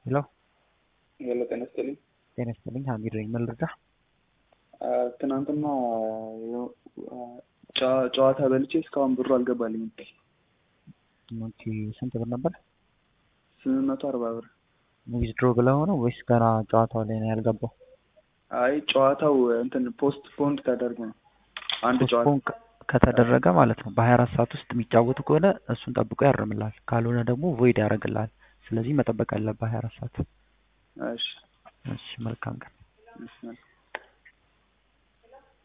ሄሎ ሄሎ ጤና ይስጥልኝ። ጤና ይስጥልኝ። ሀሚድ ነኝ። ምን ልርዳ? ትናንትና ጨዋታ በልቼ እስካሁን ብሩ አልገባልኝም። ኦኬ፣ ስንት ብር ነበር? 840 ብር። ዊዝድሮ ብለው ነው ወይስ ገና ጨዋታው ላይ ነው ያልገባው? አይ ጨዋታው እንትን ፖስት ፖንድ ተደርጎ ነው። አንድ ጨዋታ ከተደረገ ማለት ነው በ24 ሰዓት ውስጥ የሚጫወቱ ከሆነ እሱን ጠብቆ ያርምላል። ካልሆነ ደግሞ ቮይድ ያደርግልሃል። ስለዚህ መጠበቅ አለብህ 24 ሰዓት። እሺ እሺ፣ መልካም ቀን። እሺ።